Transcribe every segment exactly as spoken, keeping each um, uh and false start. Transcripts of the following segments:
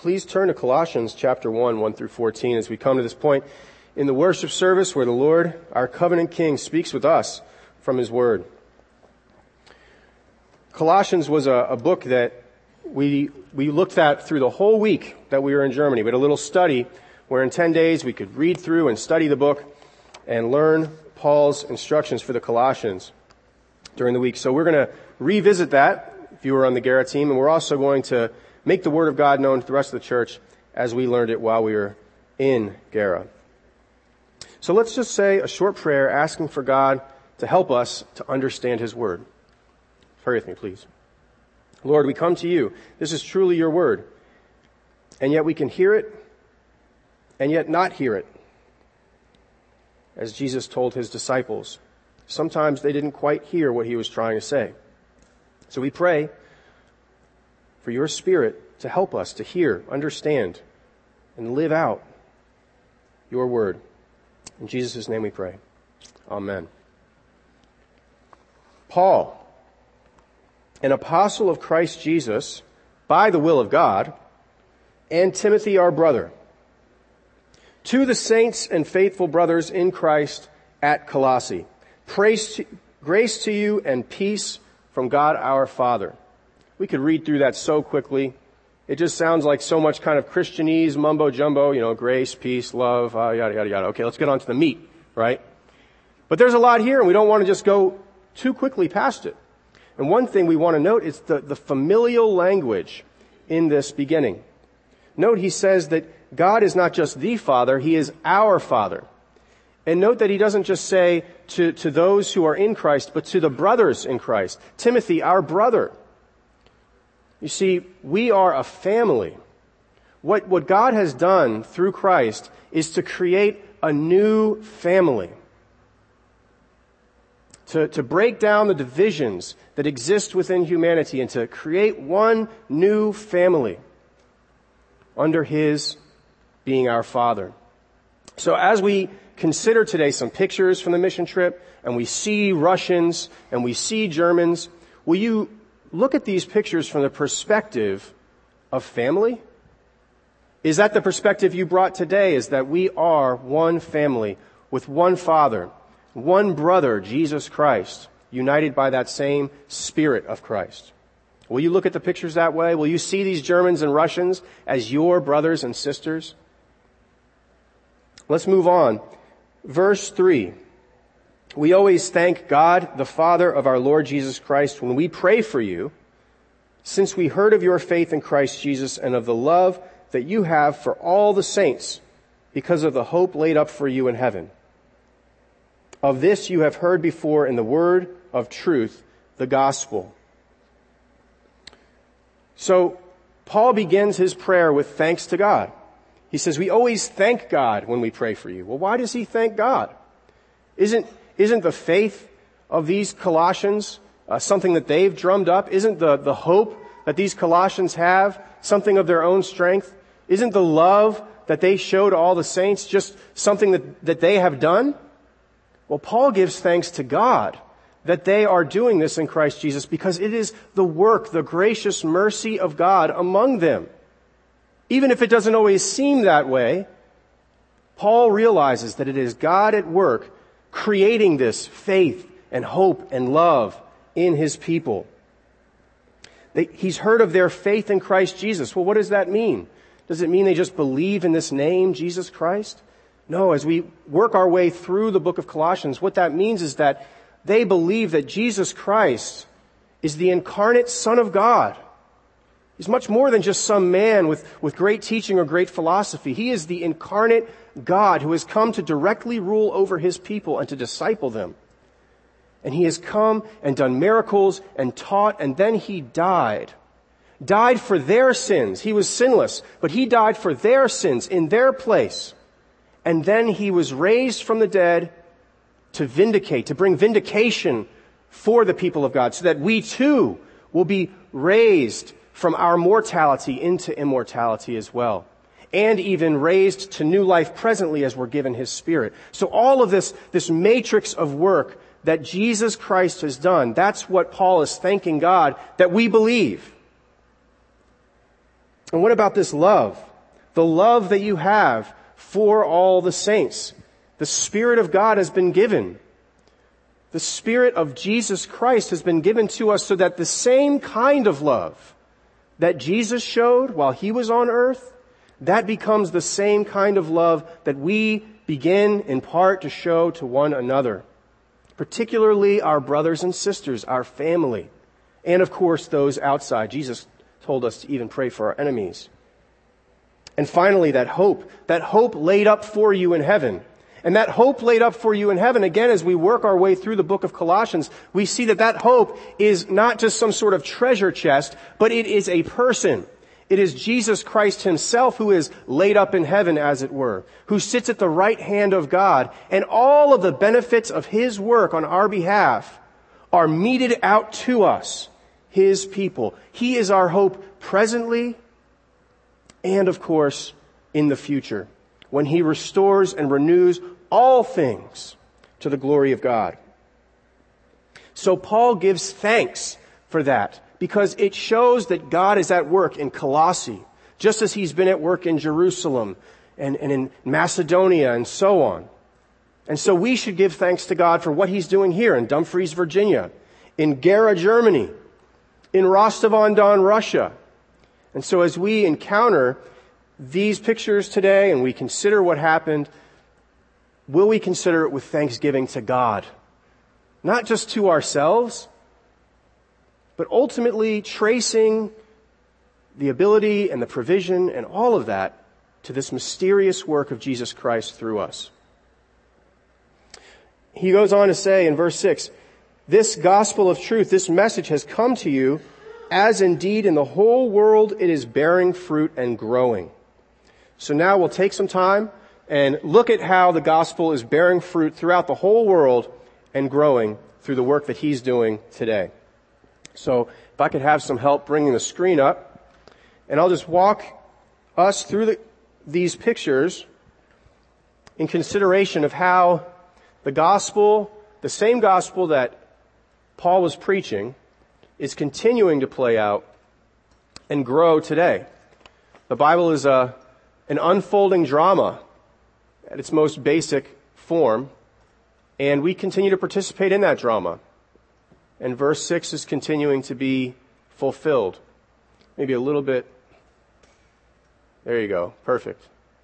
please turn to Colossians chapter one, one through fourteen as we come to this point in the worship service where the Lord, our covenant King, speaks with us from His Word. Colossians was a, a book that we we looked at through the whole week that we were in Germany. We had a little study where in ten days we could read through and study the book and learn Paul's instructions for the Colossians during the week. So we're going to revisit that if you were on the Gara team, and we're also going to make the Word of God known to the rest of the church as we learned it while we were in Gara. So let's just say a short prayer asking for God to help us to understand His Word. Pray with me, please. Lord, we come to You. This is truly Your Word. And yet we can hear it and yet not hear it. As Jesus told His disciples, sometimes they didn't quite hear what He was trying to say. So we pray for Your Spirit to help us to hear, understand, and live out Your Word. In Jesus' name we pray. Amen. Paul, an apostle of Christ Jesus, by the will of God, and Timothy our brother, to the saints and faithful brothers in Christ at Colossae, praise to, grace to you and peace from God our Father. We could read through that so quickly. It just sounds like so much kind of Christianese, mumbo-jumbo, you know, grace, peace, love, uh, yada, yada, yada. Okay, let's get on to the meat, right? But there's a lot here, and we don't want to just go too quickly past it. And one thing we want to note is the, the familial language in this beginning. Note he says that God is not just the Father, He is our Father. And note that he doesn't just say to, to those who are in Christ, but to the brothers in Christ. Timothy, our brother. You see, we are a family. What, what God has done through Christ is to create a new family. To, to break down the divisions that exist within humanity and to create one new family under His being our Father. So as we consider today some pictures from the mission trip, and we see Russians and we see Germans, will you look at these pictures from the perspective of family? Is that the perspective you brought today, is that we are one family with one Father, one brother, Jesus Christ, united by that same Spirit of Christ? Will you look at the pictures that way? Will you see these Germans and Russians as your brothers and sisters? Let's move on. Verse three. We always thank God, the Father of our Lord Jesus Christ, when we pray for you, since we heard of your faith in Christ Jesus and of the love that you have for all the saints, because of the hope laid up for you in heaven. Of this you have heard before in the word of truth, the gospel. So, Paul begins his prayer with thanks to God. He says, we always thank God when we pray for you. Well, why does he thank God? Isn't, isn't the faith of these Colossians uh, something that they've drummed up? Isn't the, the hope that these Colossians have something of their own strength? Isn't the love that they show to all the saints just something that, that they have done? Well, Paul gives thanks to God that they are doing this in Christ Jesus because it is the work, the gracious mercy of God among them. Even if it doesn't always seem that way, Paul realizes that it is God at work creating this faith and hope and love in His people. They, he's heard of their faith in Christ Jesus. Well, what does that mean? Does it mean they just believe in this name, Jesus Christ? No, as we work our way through the book of Colossians, what that means is that they believe that Jesus Christ is the incarnate Son of God. He's much more than just some man with, with great teaching or great philosophy. He is the incarnate God who has come to directly rule over His people and to disciple them. And He has come and done miracles and taught, and then He died. Died for their sins. He was sinless, but He died for their sins in their place. And then He was raised from the dead to vindicate, to bring vindication for the people of God, so that we too will be raised from our mortality into immortality as well. And even raised to new life presently as we're given His Spirit. So all of this, this matrix of work that Jesus Christ has done, that's what Paul is thanking God that we believe. And what about this love? The love that you have for all the saints. The Spirit of God has been given. The Spirit of Jesus Christ has been given to us so that the same kind of love that Jesus showed while he was on earth, that becomes the same kind of love that we begin in part to show to one another. Particularly our brothers and sisters, our family, and of course those outside. Jesus told us to even pray for our enemies. And finally, that hope, that hope laid up for you in heaven. And that hope laid up for you in heaven, again, as we work our way through the book of Colossians, we see that that hope is not just some sort of treasure chest, but it is a person. It is Jesus Christ himself who is laid up in heaven, as it were, who sits at the right hand of God, and all of the benefits of his work on our behalf are meted out to us, his people. He is our hope presently and, of course, in the future, when he restores and renews all things to the glory of God. So Paul gives thanks for that, because it shows that God is at work in Colossae, just as he's been at work in Jerusalem and, and in Macedonia and so on. And so we should give thanks to God for what he's doing here in Dumfries, Virginia, in Gera, Germany, in Rostov-on-Don, Russia. And so as we encounter these pictures today and we consider what happened, will we consider it with thanksgiving to God? Not just to ourselves, but ultimately tracing the ability and the provision and all of that to this mysterious work of Jesus Christ through us. He goes on to say in verse six, this gospel of truth, this message has come to you, as indeed in the whole world it is bearing fruit and growing. So now we'll take some time and look at how the gospel is bearing fruit throughout the whole world and growing through the work that he's doing today. So if I could have some help bringing the screen up, and I'll just walk us through the, these pictures in consideration of how the gospel, the same gospel that Paul was preaching, is continuing to play out and grow today. The Bible is a, an unfolding drama at its most basic form, and we continue to participate in that drama. And verse six is continuing to be fulfilled. Maybe a little bit. There you go. Perfect.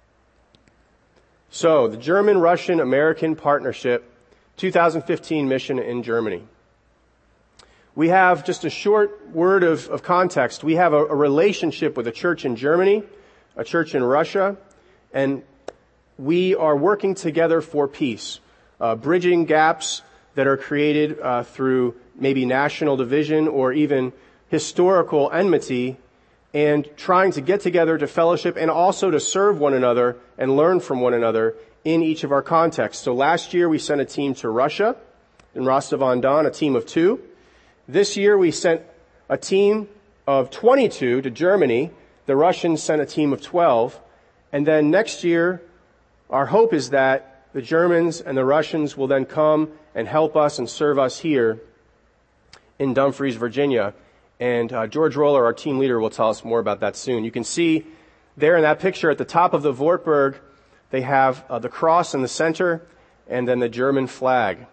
So, the German-Russian-American Partnership two thousand fifteen mission in Germany. We have just a short word of, of context. We have a, a relationship with a church in Germany, a church in Russia, and we are working together for peace, uh, bridging gaps that are created uh, through maybe national division or even historical enmity, and trying to get together to fellowship and also to serve one another and learn from one another in each of our contexts. So last year we sent a team to Russia, in Rostov-on-Don, a team of two. This year we sent a team of twenty-two to Germany. The Russians sent a team of twelve. And then next year, our hope is that the Germans and the Russians will then come and help us and serve us here in Dumfries, Virginia. And uh, George Roller, our team leader, will tell us more about that soon. You can see there in that picture at the top of the Wartburg, they have uh, the cross in the center and then the German flag.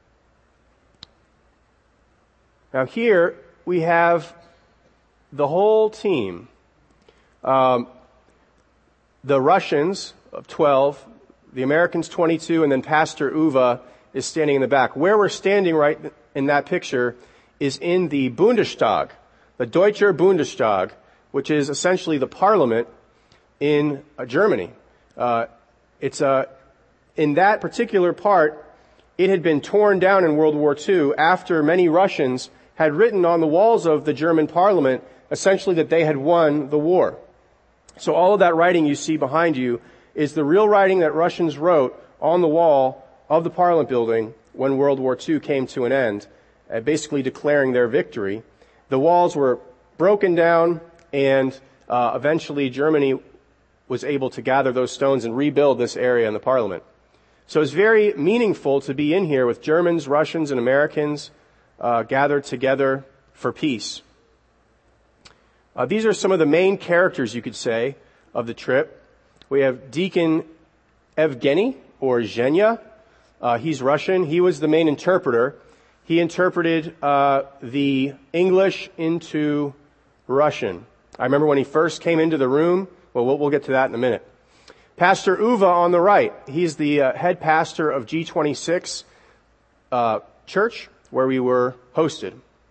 Now here we have the whole team. Um, the Russians of twelve, the Americans twenty-two, and then Pastor Uwe is standing in the back. Where we're standing right in that picture is in the Bundestag, the Deutscher Bundestag, which is essentially the parliament in uh, Germany. Uh, it's uh, in that particular part, it had been torn down in World War Two after many Russians had written on the walls of the German parliament essentially that they had won the war. So all of that writing you see behind you is the real writing that Russians wrote on the wall of the Parliament building when World War Two came to an end, uh, basically declaring their victory. The walls were broken down, and uh, eventually Germany was able to gather those stones and rebuild this area in the Parliament. So it's very meaningful to be in here with Germans, Russians, and Americans uh, gathered together for peace. Uh, these are some of the main characters, you could say, of the trip. We have Deacon Evgeny, or Zhenya. Uh, he's Russian. He was the main interpreter. He interpreted uh, the English into Russian. I remember when he first came into the room. Well, we'll, we'll get to that in a minute. Pastor Uva on the right. He's the uh, head pastor of G twenty-six uh, church, where we were hosted.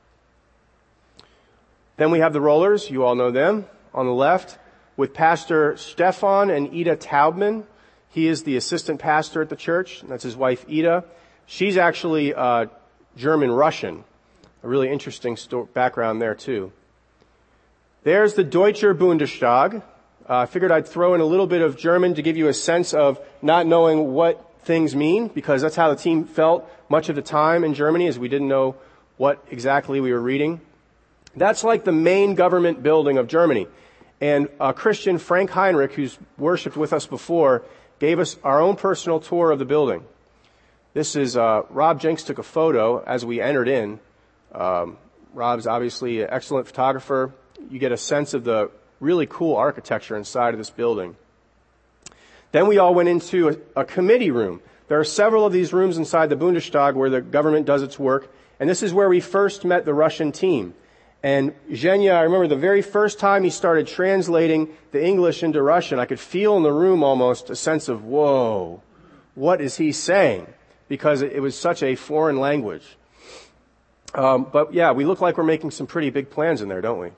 Then we have the Rollers. You all know them. On the left, with Pastor Stefan and Ida Taubman. He is the assistant pastor at the church. That's his wife, Ida. She's actually uh, German-Russian. A really interesting sto- background there, too. There's the Deutscher Bundestag. Uh, I figured I'd throw in a little bit of German to give you a sense of not knowing what things mean, because that's how the team felt much of the time in Germany, as we didn't know what exactly we were reading. That's like the main government building of Germany. And uh, Christian Frank Heinrich, who's worshiped with us before, gave us our own personal tour of the building. This is, uh, Rob Jenks took a photo as we entered in. Um, Rob's obviously an excellent photographer. You get a sense of the really cool architecture inside of this building. Then we all went into a, a committee room. There are several of these rooms inside the Bundestag where the government does its work. And this is where we first met the Russian team. And Zhenya, I remember the very first time he started translating the English into Russian, I could feel in the room almost a sense of, whoa, what is he saying? Because it was such a foreign language. Um, but yeah, we look like we're making some pretty big plans in there, don't we?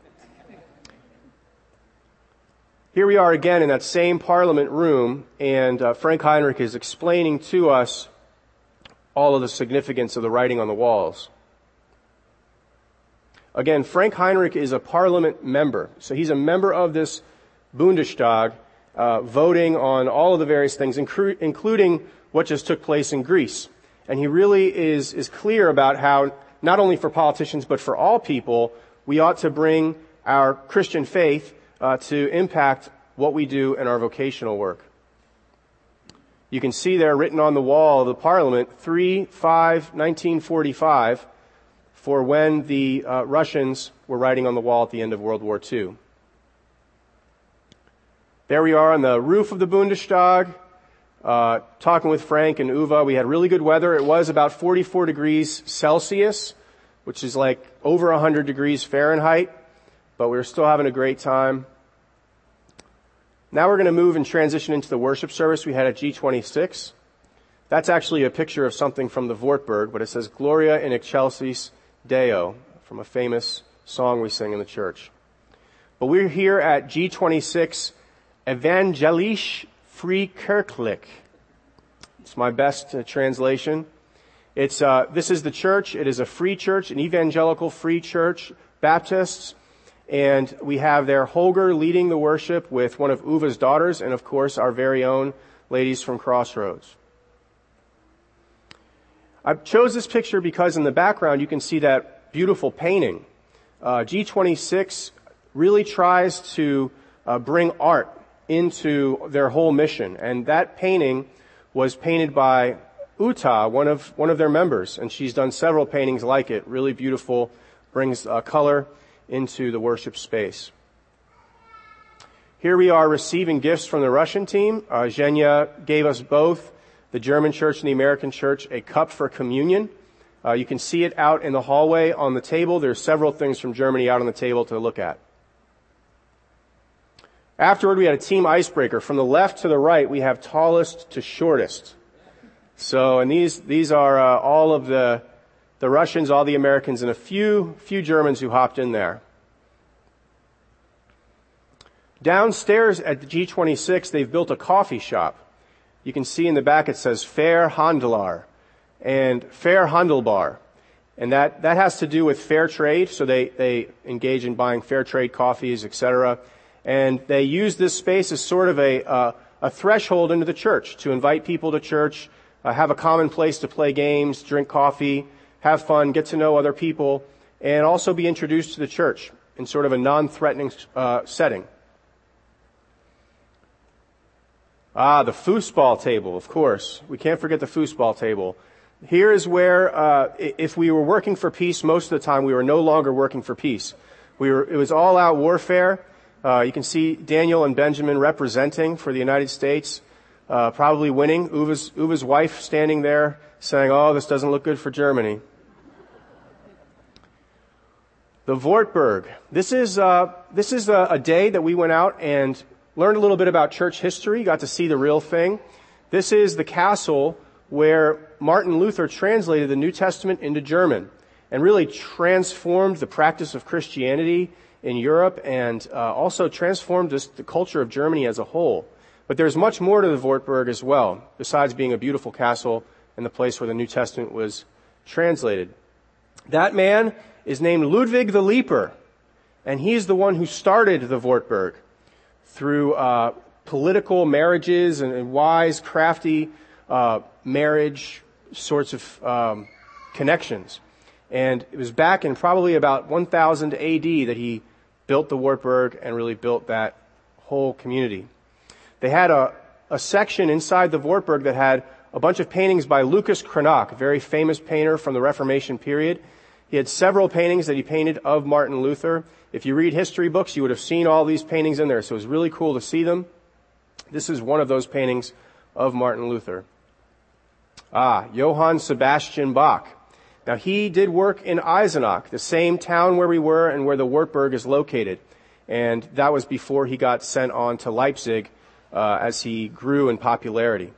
Here we are again in that same Parliament room, and uh, Frank Heinrich is explaining to us all of the significance of the writing on the walls. Again, Frank Heinrich is a Parliament member, so he's a member of this Bundestag, uh, voting on all of the various things, incru- including what just took place in Greece. And he really is, is clear about how, not only for politicians, but for all people, we ought to bring our Christian faith uh, to impact what we do in our vocational work. You can see there written on the wall of the Parliament, three five nineteen forty-five, for when the uh, Russians were writing on the wall at the end of World War Two. There we are on the roof of the Bundestag, uh, talking with Frank and Uva. We had really good weather. It was about forty-four degrees Celsius, which is like over one hundred degrees Fahrenheit, but we were still having a great time. Now we're going to move and transition into the worship service we had at G twenty-six. That's actually a picture of something from the Wartburg, but it says Gloria in Excelsis Deo, from a famous song we sing in the church. But we're here at G twenty-six, Evangelisch Freikirchlich. It's my best uh, translation. It's uh, this is the church. It is a free church, an evangelical free church, Baptists. And we have there Holger leading the worship with one of Uva's daughters, and of course our very own ladies from Crossroads. I chose this picture because in the background you can see that beautiful painting. Uh, G twenty-six really tries to uh, bring art into their whole mission. And that painting was painted by Uta, one of one of their members. And she's done several paintings like it. Really beautiful, brings uh, color into the worship space. Here we are receiving gifts from the Russian team. Uh, Zhenya gave us both, the German church and the American church, a cup for communion. Uh, you can see it out in the hallway on the table. There's several things from Germany out on the table to look at. Afterward, we had a team icebreaker. From the left to the right, we have tallest to shortest. So, and these these are uh, all of the the Russians, all the Americans, and a few few Germans who hopped in there. Downstairs at the G twenty-six, they've built a coffee shop. You can see in the back it says Fair Handlar and Fair Handelbar. And that, that has to do with fair trade, so they, they engage in buying fair trade coffees, et cetera. And they use this space as sort of a, uh, a threshold into the church to invite people to church, uh, have a common place to play games, drink coffee, have fun, get to know other people, and also be introduced to the church in sort of a non-threatening uh, setting. Ah, the foosball table, of course. We can't forget the foosball table. Here is where, uh, if we were working for peace, most of the time we were no longer working for peace. We were, it was all-out warfare. Uh, you can see Daniel and Benjamin representing for the United States, uh, probably winning. Uwe's, Uwe's wife standing there saying, oh, this doesn't look good for Germany. The Wartburg. This is, uh, this is a, a day that we went out and learned a little bit about church history, got to see the real thing. This is the castle where Martin Luther translated the New Testament into German and really transformed the practice of Christianity in Europe and uh, also transformed this, the culture of Germany as a whole. But there's much more to the Wartburg as well, besides being a beautiful castle and the place where the New Testament was translated. That man is named Ludwig the Leaper, and he's the one who started the Wartburg through uh, political marriages and, and wise, crafty uh, marriage sorts of um, connections. And it was back in probably about one thousand A D that he built the Wartburg and really built that whole community. They had a, a section inside the Wartburg that had a bunch of paintings by Lucas Cranach, a very famous painter from the Reformation period. He had several paintings that he painted of Martin Luther. If you read history books, you would have seen all these paintings in there, so it was really cool to see them. This is one of those paintings of Martin Luther. Ah, Johann Sebastian Bach. Now, he did work in Eisenach, the same town where we were and where the Wartburg is located. And that was before he got sent on to Leipzig uh, as he grew in popularity.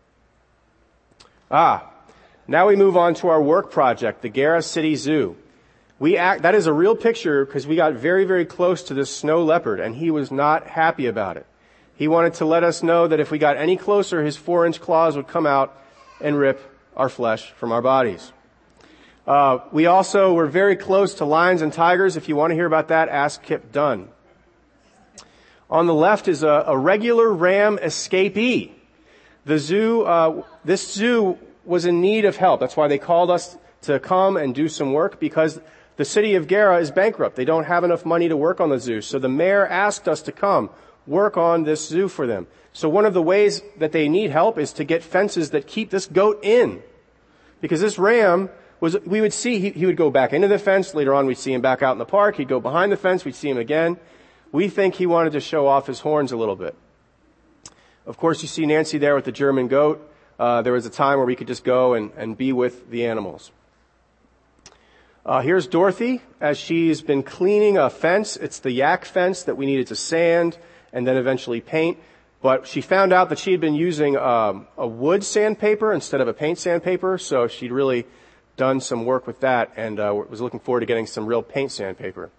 Ah, now we move on to our work project, the Gera City Zoo. We act, that is a real picture because we got very, very close to this snow leopard, and he was not happy about it. He wanted to let us know that if we got any closer, his four-inch claws would come out and rip our flesh from our bodies. Uh, we also were very close to lions and tigers. If you want to hear about that, ask Kip Dunn. On the left is a, a regular ram escapee. The zoo, uh, this zoo was in need of help. That's why they called us to come and do some work, because the city of Gera is bankrupt. They don't have enough money to work on the zoo. So the mayor asked us to come work on this zoo for them. So one of the ways that they need help is to get fences that keep this goat in. Because this ram was, we would see, he, he would go back into the fence. Later on, we'd see him back out in the park. He'd go behind the fence. We'd see him again. We think he wanted to show off his horns a little bit. Of course, you see Nancy there with the German goat. Uh, there was a time where we could just go and, and be with the animals. Uh, here's Dorothy as she's been cleaning a fence. It's the yak fence that we needed to sand and then eventually paint. But she found out that she had been using um, a wood sandpaper instead of a paint sandpaper, so she'd really done some work with that and uh, was looking forward to getting some real paint sandpaper.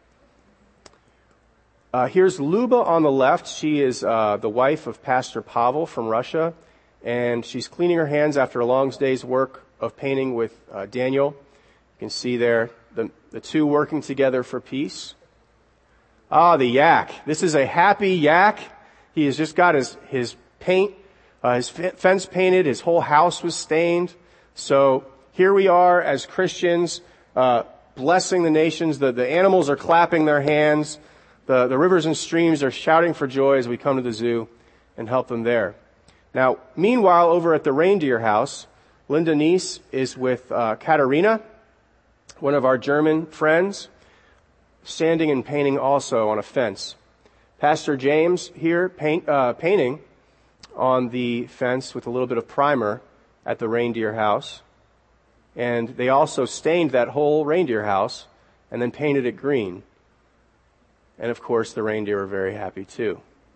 Uh, here's Luba on the left. She is uh, the wife of Pastor Pavel from Russia, and she's cleaning her hands after a long day's work of painting with uh, Daniel. You can see there the, the two working together for peace. Ah, the yak. This is a happy yak. He has just got his, his paint, uh, his f- fence painted. His whole house was stained. So here we are as Christians, uh, blessing the nations. The, the animals are clapping their hands. The, the rivers and streams are shouting for joy as we come to the zoo and help them there. Now, meanwhile, over at the reindeer house, Linda Neese is with uh, Katarina, one of our German friends, standing and painting also on a fence. Pastor James here paint, uh, painting on the fence with a little bit of primer at the reindeer house. And they also stained that whole reindeer house and then painted it green. And of course, the reindeer are very happy too.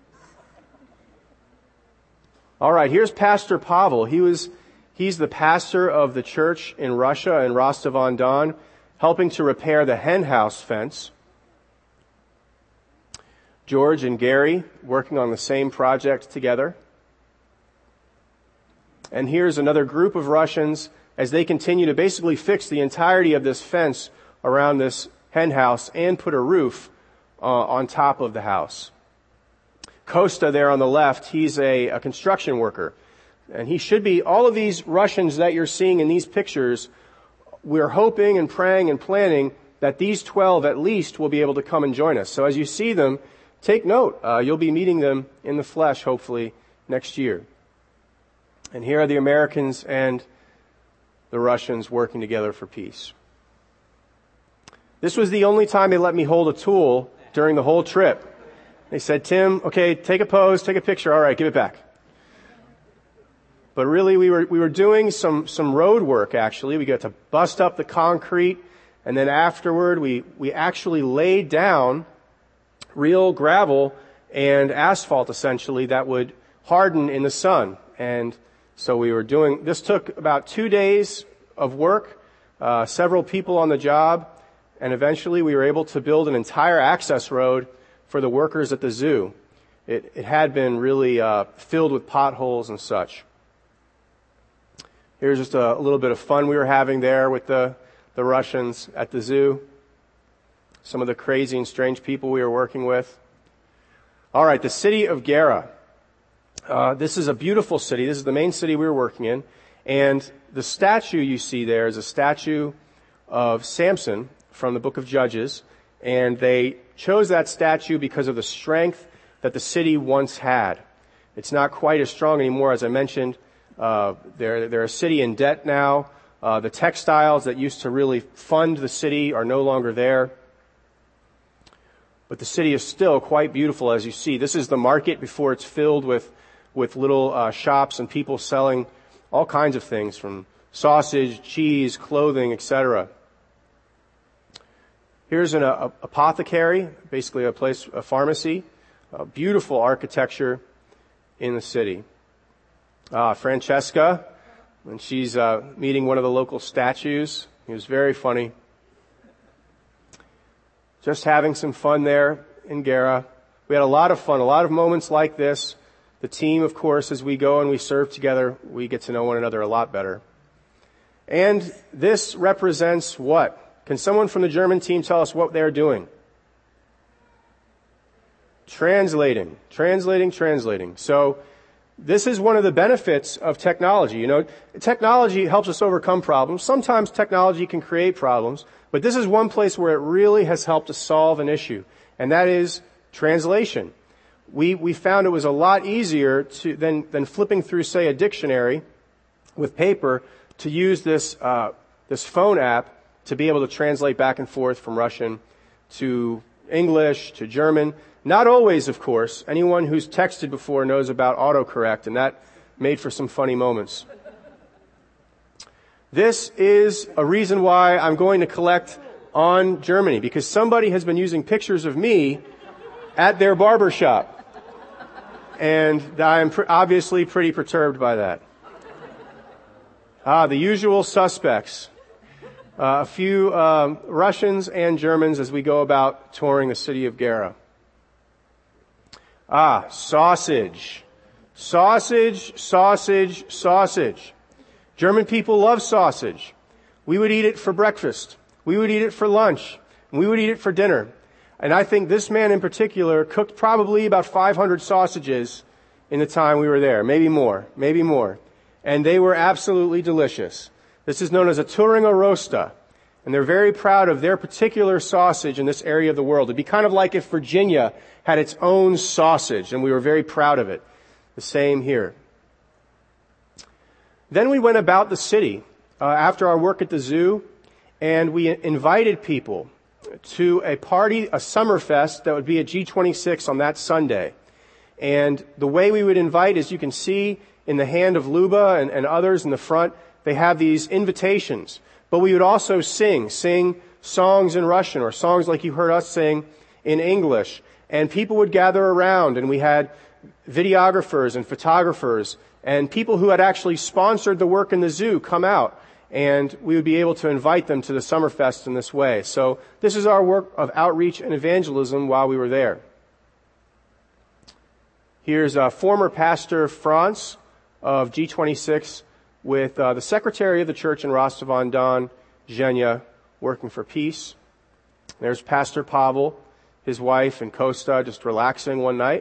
All right, here's Pastor Pavel. He was, he's the pastor of the church in Russia, in Rostov-on-Don, helping to repair the hen house fence. George and Gary working on the same project together. And here's another group of Russians as they continue to basically fix the entirety of this fence around this hen house and put a roof uh, on top of the house. Costa there on the left, he's a, a construction worker. And he should be, all of these Russians that you're seeing in these pictures, we're hoping and praying and planning that these twelve at least will be able to come and join us. So as you see them, take note. Uh, you'll be meeting them in the flesh, hopefully, next year. And here are the Americans and the Russians working together for peace. This was the only time they let me hold a tool during the whole trip. They said, Tim, okay, take a pose, take a picture. All right, give it back. But really, we were we were doing some some road work, actually. We got to bust up the concrete, and then afterward, we, we actually laid down real gravel and asphalt, essentially, that would harden in the sun. And so we were doing, this took about two days of work, uh, several people on the job, and eventually we were able to build an entire access road for the workers at the zoo. It, it had been really uh, filled with potholes and such. Here's just a, a little bit of fun we were having there with the, the Russians at the zoo. Some of the crazy and strange people we were working with. All right, the city of Gera. Uh, this is a beautiful city. This is the main city we were working in. And the statue you see there is a statue of Samson from the book of Judges. And they chose that statue because of the strength that the city once had. It's not quite as strong anymore, as I mentioned. Uh, they're, they're a city in debt now. Uh, the textiles that used to really fund the city are no longer there. But the city is still quite beautiful, as you see. This is the market before it's filled with, with little uh, shops and people selling all kinds of things, from sausage, cheese, clothing, et cetera. Here's an uh, apothecary, basically a place, a pharmacy. Uh, beautiful architecture in the city. Uh, Francesca, when she's uh, meeting one of the local statues. It was very funny. Just having some fun there in Gera. We had a lot of fun, a lot of moments like this. The team, of course, as we go and we serve together, we get to know one another a lot better. And this represents what? Can someone from the German team tell us what they're doing? Translating, translating, translating. So this is one of the benefits of technology. You know, technology helps us overcome problems. Sometimes technology can create problems, but this is one place where it really has helped us solve an issue, and that is translation. We we found it was a lot easier to than than flipping through, say, a dictionary with paper, to use this uh, this phone app to be able to translate back and forth from Russian to English to German. Not always, of course. Anyone who's texted before knows about autocorrect, and that made for some funny moments. This is a reason why I'm going to collect on Germany, because somebody has been using pictures of me at their barber shop. And I'm pr- obviously pretty perturbed by that. Ah, the usual suspects. Uh, a few um, Russians and Germans as we go about touring the city of Gera. Ah, sausage. Sausage, sausage, sausage. German people love sausage. We would eat it for breakfast. We would eat it for lunch. And we would eat it for dinner. And I think this man in particular cooked probably about five hundred sausages in the time we were there. Maybe more. Maybe more. And they were absolutely delicious. This is known as a Thüringer Rosta. And they're very proud of their particular sausage in this area of the world. It'd be kind of like if Virginia had its own sausage, and we were very proud of it. The same here. Then we went about the city uh, after our work at the zoo, and we invited people to a party, a summer fest that would be at G twenty-six on that Sunday. And the way we would invite, as you can see in the hand of Luba and, and others in the front, they have these invitations. But we would also sing, sing songs in Russian or songs like you heard us sing in English. And people would gather around, and we had videographers and photographers and people who had actually sponsored the work in the zoo come out. And we would be able to invite them to the Summerfest in this way. So this is our work of outreach and evangelism while we were there. Here's uh, former pastor Franz of G twenty-six with uh, the secretary of the church in Rostov-on-Don, Zhenya, working for peace. There's Pastor Pavel, his wife, and Costa just relaxing one night.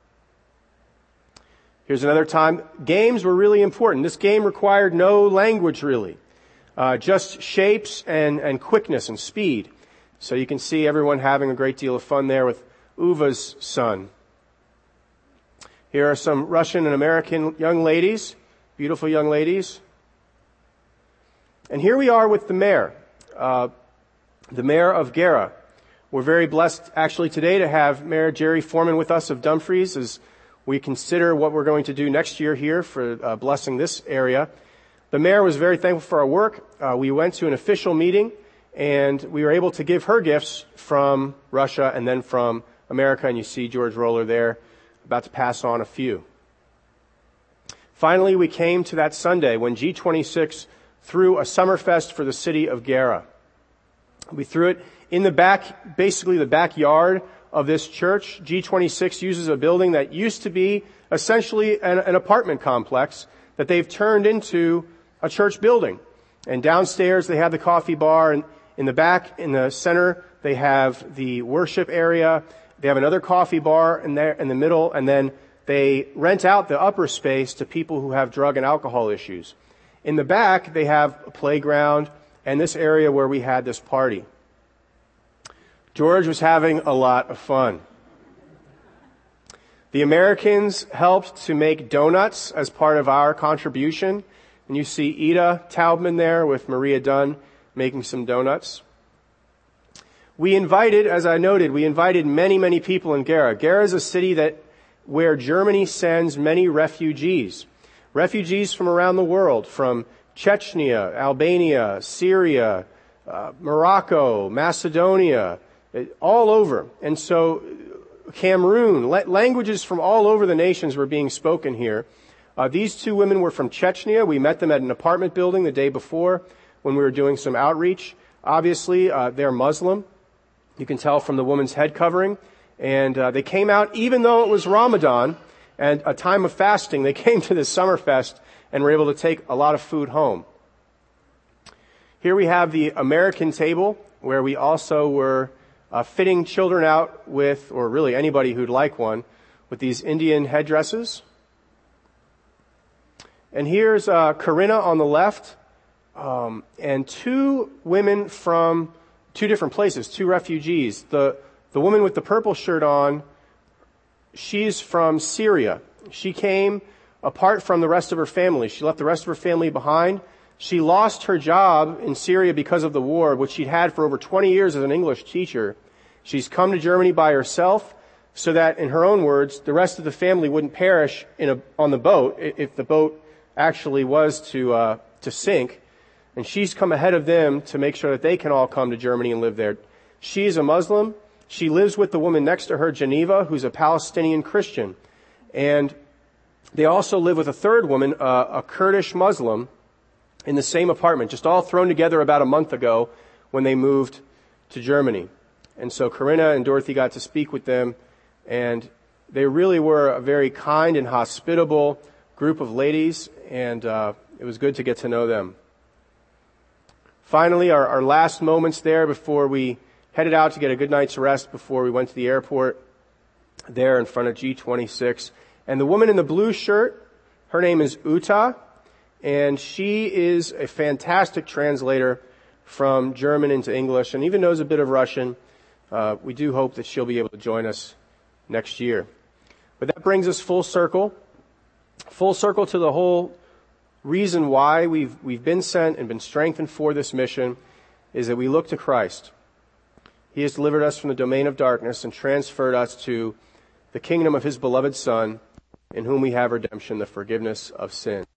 Here's another time. Games were really important. This game required no language, really. Uh, just shapes and, and quickness and speed. So you can see everyone having a great deal of fun there with Uva's son. Here are some Russian and American young ladies, beautiful young ladies. And here we are with the mayor. Uh, the mayor of Gera. We're very blessed actually today to have Mayor Jerry Foreman with us of Dumfries as we consider what we're going to do next year here for uh, blessing this area. The mayor was very thankful for our work. Uh, we went to an official meeting and we were able to give her gifts from Russia and then from America, and you see George Roller there about to pass on a few. Finally, we came to that Sunday when G twenty-six threw a summer fest for the city of Gera. We threw it in the back, basically the backyard of this church. G twenty-six uses a building that used to be essentially an, an apartment complex that they've turned into a church building. And downstairs they have the coffee bar, and in the back, in the center, they have the worship area. They have another coffee bar in there in the middle, and then they rent out the upper space to people who have drug and alcohol issues. In the back, they have a playground and this area where we had this party. George was having a lot of fun. The Americans helped to make donuts as part of our contribution. And you see Ida Taubman there with Maria Dunn making some donuts. We invited, as I noted, we invited many, many people in Gera. Gera is a city that where Germany sends many refugees. Refugees from around the world, from Chechnya, Albania, Syria, uh, Morocco, Macedonia, all over. And so Cameroon, languages from all over the nations were being spoken here. Uh, these two women were from Chechnya. We met them at an apartment building the day before when we were doing some outreach. Obviously, uh, they're Muslim. You can tell from the woman's head covering. And uh, they came out, even though it was Ramadan and a time of fasting, they came to this summer fest and were able to take a lot of food home. Here we have the American table, where we also were uh, fitting children out with, or really anybody who'd like one, with these Indian headdresses. And here's uh, Corinna on the left, um, and two women from two different places, two refugees. The the woman with the purple shirt on, she's from Syria. She came apart from the rest of her family. She left the rest of her family behind. She lost her job in Syria because of the war, which she'd had for over twenty years as an English teacher. She's come to Germany by herself so that, in her own words, the rest of the family wouldn't perish in a, on the boat if the boat actually was to uh, to sink. And she's come ahead of them to make sure that they can all come to Germany and live there. She's a Muslim. She lives with the woman next to her, Geneva, who's a Palestinian Christian. And they also live with a third woman, uh, a Kurdish Muslim, in the same apartment, just all thrown together about a month ago when they moved to Germany. And so Corinna and Dorothy got to speak with them, and they really were a very kind and hospitable group of ladies, and uh, it was good to get to know them. Finally, our, our last moments there before we headed out to get a good night's rest before we went to the airport, there in front of G twenty-six. And the woman in the blue shirt, her name is Uta, and she is a fantastic translator from German into English and even knows a bit of Russian. Uh, we do hope that she'll be able to join us next year. But that brings us full circle, full circle to the whole reason why we've we've been sent and been strengthened for this mission is that we look to Christ. He has delivered us from the domain of darkness and transferred us to the kingdom of His beloved Son, in whom we have redemption, the forgiveness of sin.